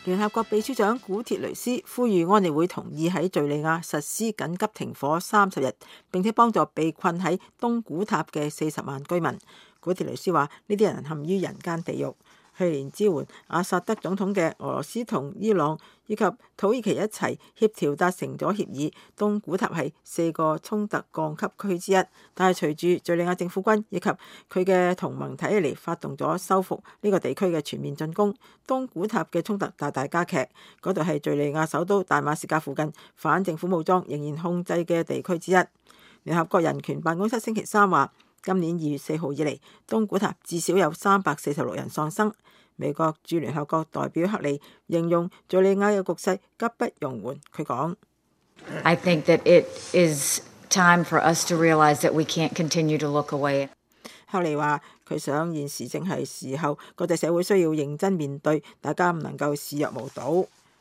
聯合國秘書長古鐵雷斯呼籲安理會同意喺敘利亞實施緊急停火30日，並且幫助被困喺東古塔嘅40萬居民。古鐵雷斯話：呢啲人陷於人間地獄。去年支援阿薩德總統嘅俄羅斯同伊朗以及土耳其一齊協調達成咗協議，東古塔係4個衝突降級區之一。但係隨住敘利亞政府軍以及佢嘅同盟睇起嚟發動咗收復呢個地區嘅全面進攻，東古塔嘅衝突大大加劇。嗰度係敘利亞首都大馬士革附近反政府武裝仍然控制嘅地區之一。聯合國人權辦公室星期3話，今年2月4號以嚟，東古塔至少有346人喪生。美國駐聯合國代表克里形容敘利亞嘅局勢急不容緩。佢講 ：I think that it is time for us to realize that we can't continue to look away。 克里話：佢想現時正係時候，國際社會需要認真面對，大家唔能夠視若無睹。